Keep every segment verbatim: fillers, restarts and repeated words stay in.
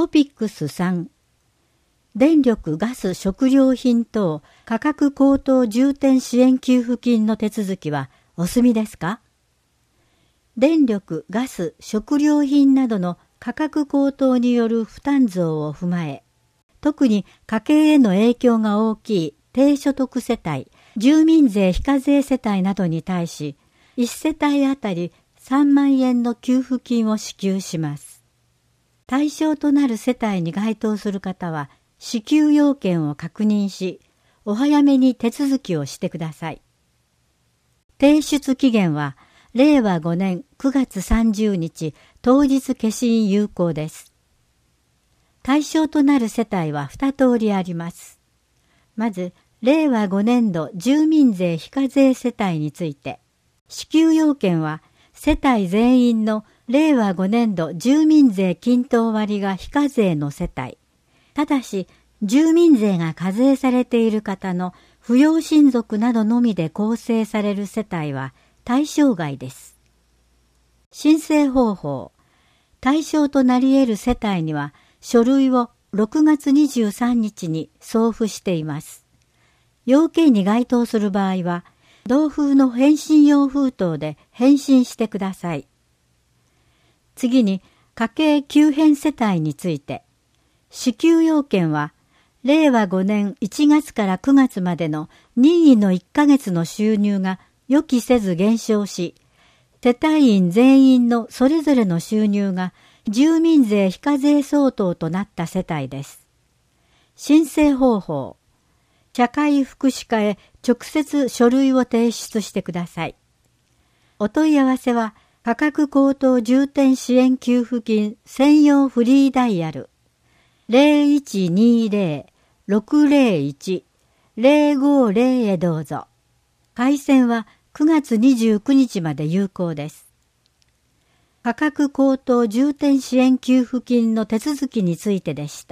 トピックスさん、電力・ガス・食料品等価格高騰重点支援給付金の手続きはお済みですか？電力・ガス・食料品などの価格高騰による負担増を踏まえ、特に家計への影響が大きい低所得世帯、住民税非課税世帯などに対し、いち世帯あたりさんまんえんの給付金を支給します。対象となる世帯に該当する方は、支給要件を確認し、お早めに手続きをしてください。提出期限は、れいわごねんくがつさんじゅうにち当日消印有効です。対象となる世帯はに通りあります。まず、れいわごねんど住民税非課税世帯について、支給要件は世帯全員のれいわごねんど住民税均等割が非課税の世帯、ただし住民税が課税されている方の扶養親族などのみで構成される世帯は対象外です。申請方法、対象となり得る世帯には書類をろくがつにじゅうさんにちに送付しています。要件に該当する場合は、同封の返信用封筒で返信してください。次に、家計急変世帯について、支給要件は、れいわごねんいちがつからくがつまでの任意のいっかげつの収入が予期せず減少し、世帯員全員のそれぞれの収入が住民税非課税相当となった世帯です。申請方法、社会福祉課へ直接書類を提出してください。お問い合わせは、価格高騰重点支援給付金専用フリーダイヤルゼロいちにゼロ ろくゼロいち ゼロごゼロへどうぞ。回線はくがつにじゅうくにちまで有効です。価格高騰重点支援給付金の手続きについてでした。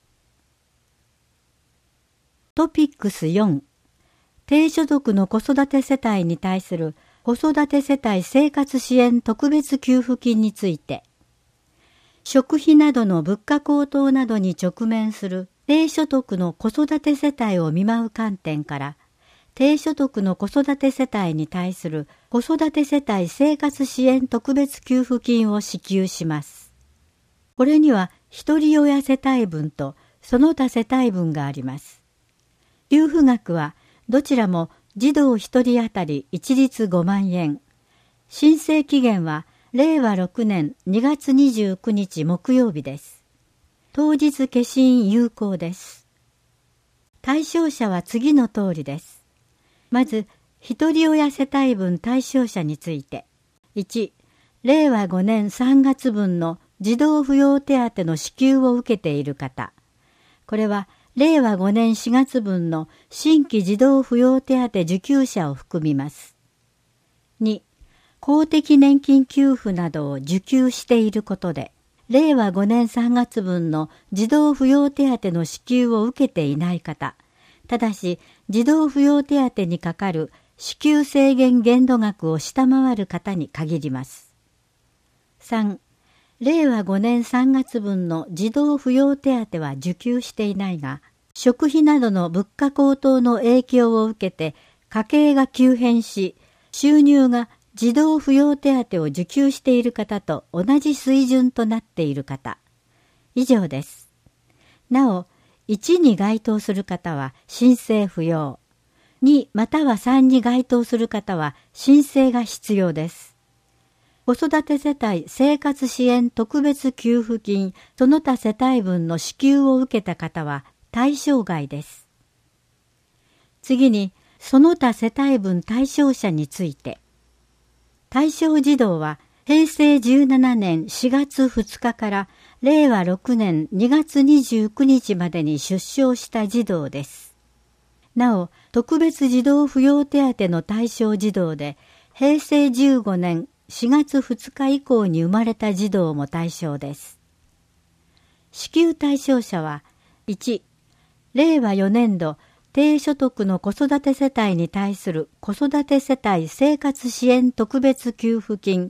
トピックスよん、低所得の子育て世帯に対する子育て世帯生活支援特別給付金について、食費などの物価高騰などに直面する低所得の子育て世帯を見舞う観点から、低所得の子育て世帯に対する子育て世帯生活支援特別給付金を支給します。これには一人親世帯分とその他世帯分があります。給付額はどちらも児童一人当たり一律ごまんえん。申請期限はれいわろくねんにがつにじゅうくにち木曜日です。当日消印有効です。対象者は次の通りです。まず、一人親世帯分対象者について、いち、れいわごねんさんがつぶんの児童扶養手当の支給を受けている方。これは、れいわごねんしがつぶんの新規児童扶養手当受給者を含みます。に、公的年金給付などを受給していることで、れいわごねんさんがつぶんの児童扶養手当の支給を受けていない方、ただし児童扶養手当にかかる支給制限限度額を下回る方に限ります。さん、れいわごねんさんがつぶんの児童扶養手当は受給していないが、食費などの物価高騰の影響を受けて家計が急変し、収入が児童扶養手当を受給している方と同じ水準となっている方。以上です。なお、いちに該当する方は申請不要。にまたはさんに該当する方は申請が必要です。子育て世帯生活支援特別給付金その他世帯分の支給を受けた方は対象外です。次に、その他世帯分対象者について。対象児童はへいせいじゅうななねんしがつふつかかられいわろくねんにがつにじゅうくにちまでに出生した児童です。なお、特別児童扶養手当の対象児童で、へいせいじゅうごねんしがつふつか以降に生まれた児童も対象です。支給対象者は、いち、れいわよねんど低所得の子育て世帯に対する子育て世帯生活支援特別給付金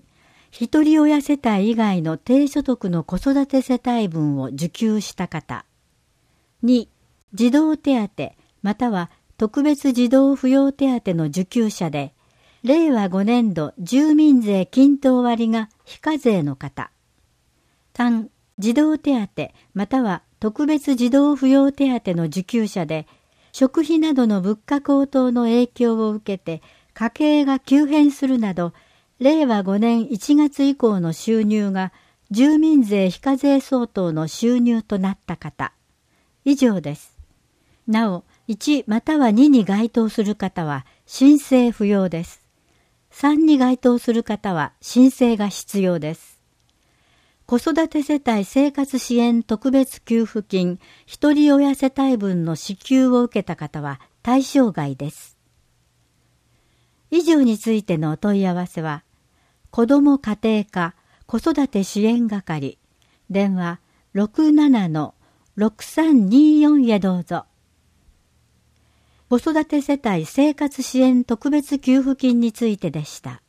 一人親世帯以外の低所得の子育て世帯分を受給した方。に、児童手当または特別児童扶養手当の受給者で、れいわごねんど住民税均等割が非課税の方。さん、児童手当または特別児童扶養手当の受給者で、食費などの物価高騰の影響を受けて家計が急変するなど、れいわごねんいちがつ以降の収入が住民税非課税相当の収入となった方。以上です。なお、いちまたはにに該当する方は申請不要です。さんに該当する方は申請が必要です。子育て世帯生活支援特別給付金一人親世帯分の支給を受けた方は対象外です。以上についてのお問い合わせは、子ども家庭科子育て支援係、電話 ろくななのろくさんによん へどうぞ。子育て世帯生活支援特別給付金についてでした。